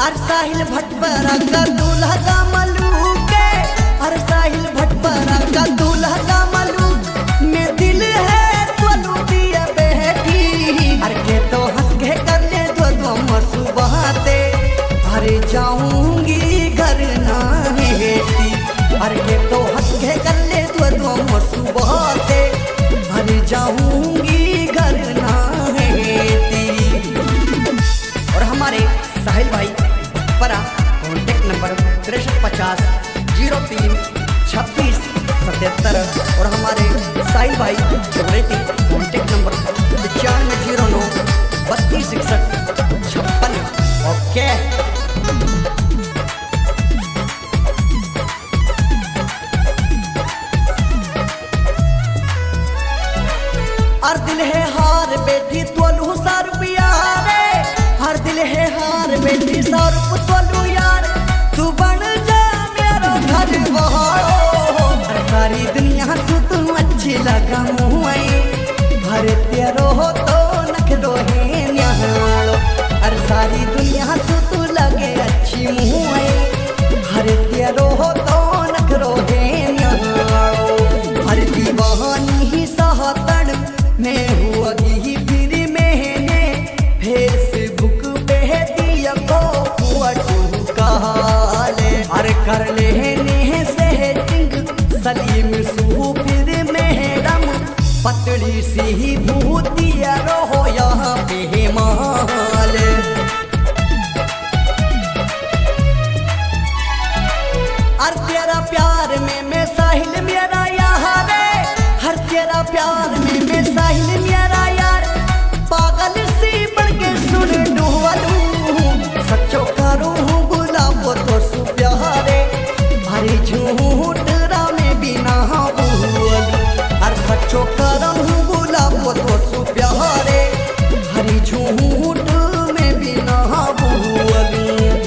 अर साहिल भटपरा का दूल्हा का मलूक है, अर साहिल भटपरा का दूल्हा का मलूक में दिल है तो लूटिया बेटी। अर के तो हंस के कर ले दो मसुबाते, अरे जाऊंगी घर ना हेती। अर के तो हंस के कर ले दो मसुबाते, अरे जाऊंगी घर ना हेती। और हमारे साहिल भाई परा कॉन्टेक्ट नंबर 6350 03 26 77। और हमारे साहिल भाई चोरेटी कॉन्टेक्ट नंबर 9509 32 61 56। ओके हर दिल है हार बेटी तोलू 100 रुपया रे, हर दिल है हार बेटी 100 रुपया तोलू यार। तू बन जा मेरा घर बहारो, सारी दुनिया से तू अच्छी लगा मुँह भर तेरो हो तो नख दो है न्यारो। अरे सारी दुनिया से तू लगे अच्छी मुँह भर तेरो हो तो नख दो है न्यारो। हर दीवानी ही सहतन मैं हुआ की फिर मैंने फेसबुक पे दिया को हुआ का हाले। अरे कर लेने सेटिंग सलीम सू फिर मैडम पतली सी भूतिया रहो यहाँ पे माले। अरे तेरा प्यार में मैं साहिल मेरा यहाँ रे, हर तेरा प्यार में मैं साहिल मेरा यार। पागल सी बन के सुन डूबलू सच्चो करूँ गुलाब तो सु प्यारे, हरी झूठ रामे बिना बोलू। हर सच्चो करूँ गुलाब तो सु प्यारे, हरी झूठ में बिना बोलू।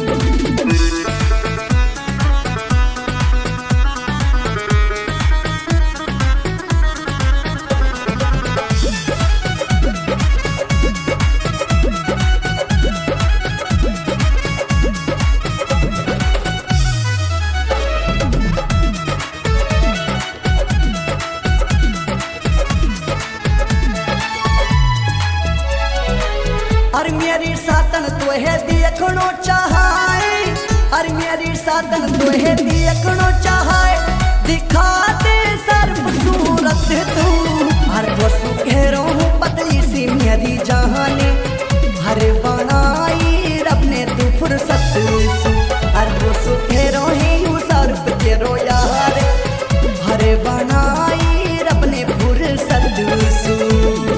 अरे मेरी सातन तो है देखनो चाहे, अरे मेरी सातन तो है देखनो चाहे। दिखा दे सर्व सूरत तू, हर तो सुखेरो पतली सी मेरी जहाने। हरे बनाई रब ने तू फुर्सत सु, हर तो सुखेरो है यू सर्व तेरो यार। हरे बनाई रब ने फुर्सत सु।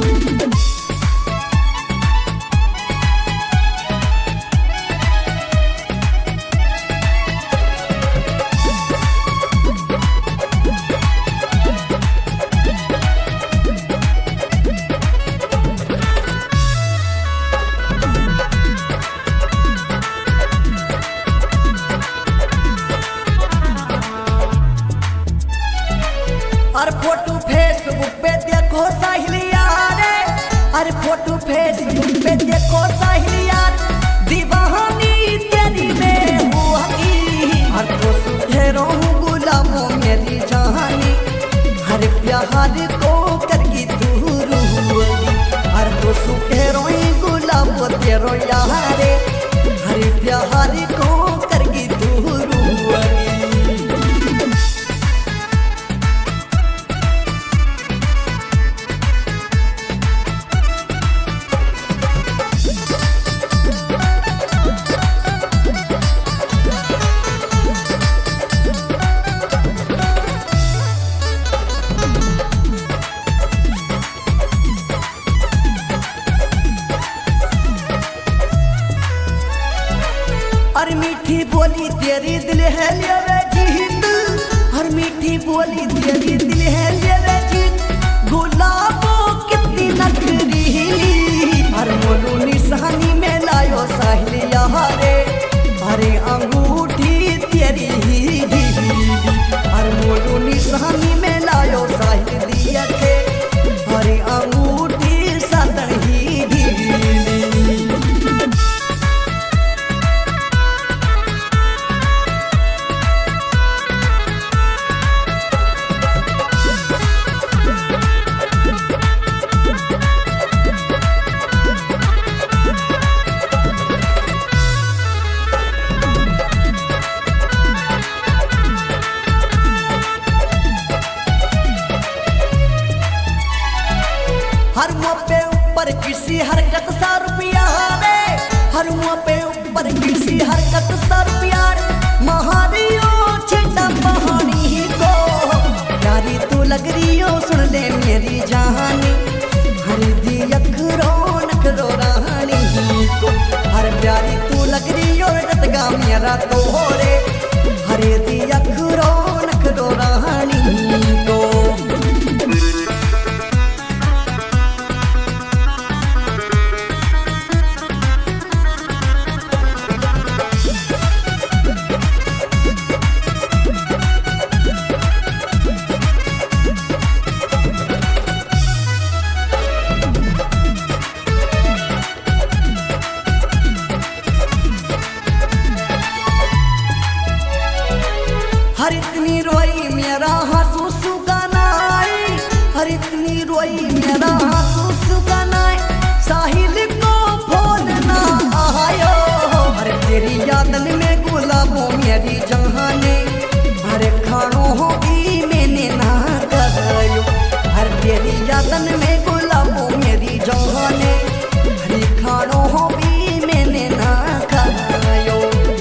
अरे फोटो फेसबुक पे देखो साहिल यार, अरे फोटो फेसबुक पे देखो साहिल यार। दीवानी तेरी में हुआ की, हर तो सुधेरो गुलाबों मेरी जहानी। हर प्यार को करगी दूर हुई, हर तो सुधेरो गुलाब तेरो यारे। हर प्यार को करगी दूर हुई। हर मीठी बोली तेरी दिल है ले जीत, हर मीठी बोली तेरी दिल है ले जीत। गुलाबों कितनी नखरी, हर मोलू निशानी में लायो साहिल यारे। हरे अंगूठी तेरी हर मोलू निशानी में लायो साहिल दिया के। हरे अंगूठी सदन ही मुँह पे ऊपर किसी हरकत सर प्यार महारियो छिटा पहाड़ी को प्यारी तू लग रही हो सुन ले मेरी जहानी हर दी अखरो नखरो रानी को हर प्यारी तू लग रही हो रतगा मेरा तो हो रे हर दी अखरो नखरो रानी को। हर इतनी रोई मेरा हंसू सुगानाई हर इतनी रोई मेरा हंसू सुगानाई साहिल को फोन ना आयो हर तेरी यादन में गुलाबों मेरी जहाने हर खानों होगी मैंने ना करो हर तेरी यादन में गुलाबों मेरी जहाने हर खानों होगी मैंने ना करो।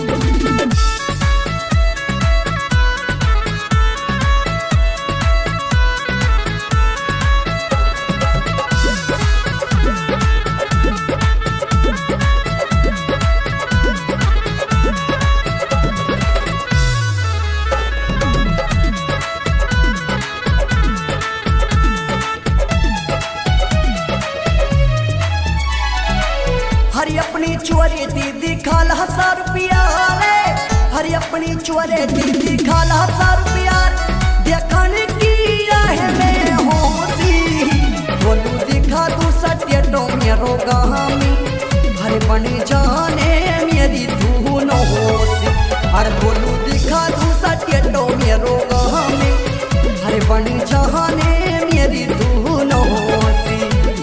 हरी अपनी चुअरे दीदी खाला 1,000 रुपया रे हरी अपनी चुअरे दीदी खाला 1,000 रुपया देखने की है मैं होती बोलू दिखा तू सत्य तो मेरो गामी हर बन जाने मेरी तू न होसी हर बोलू दिखा तू सत्य तो मेरो गामी हर बन जाने मेरी तू न होसी।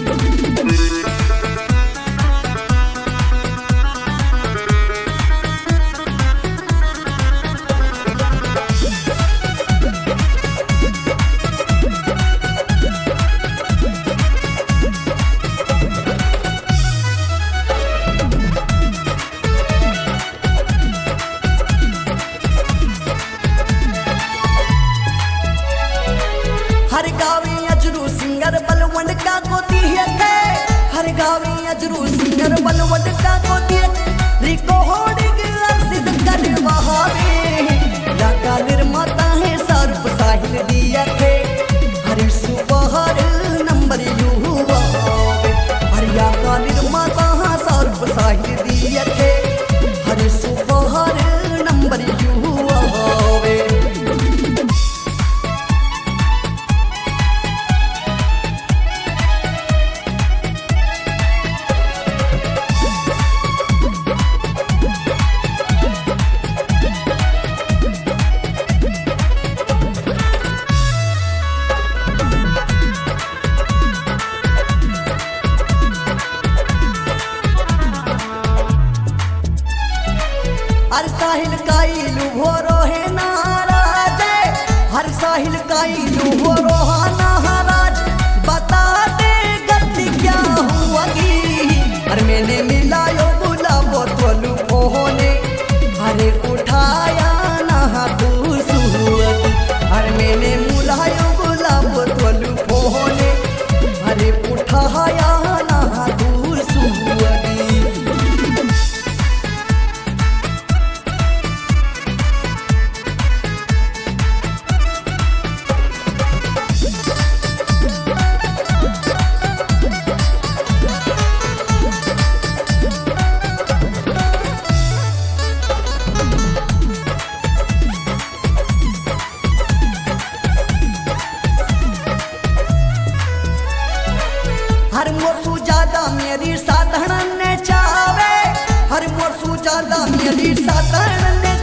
हर गावी अजरू सिंगर बलवंड का गोदी है हर गावी अजरू सिंगर बलवंड का गोदी है रिको होडिग अर्सित कर बहावे लाका निर्माता है सर्प साहिल दिया थे हर सुबहर नंबर युवा हर याका निर्माता है सर्प साहिल दिया थे हर सुबहर नंबर युवा हर साहिल काइलू भोरो है नाराज हर साहिल काइलू भोरो है नाराज बता दे गलती क्या हुआगी हर मैंने मिलायो गुलाबो तोलू फोने हरे उठाया ना दूसुआगी हर मैंने मिलायो गुलाबो तोलू फोने हरे उठाया ना दूसुआगी। हर मोसू ज्यादा मेरी साधन ने चावे हर मोसू ज्यादा मेरी साधन ने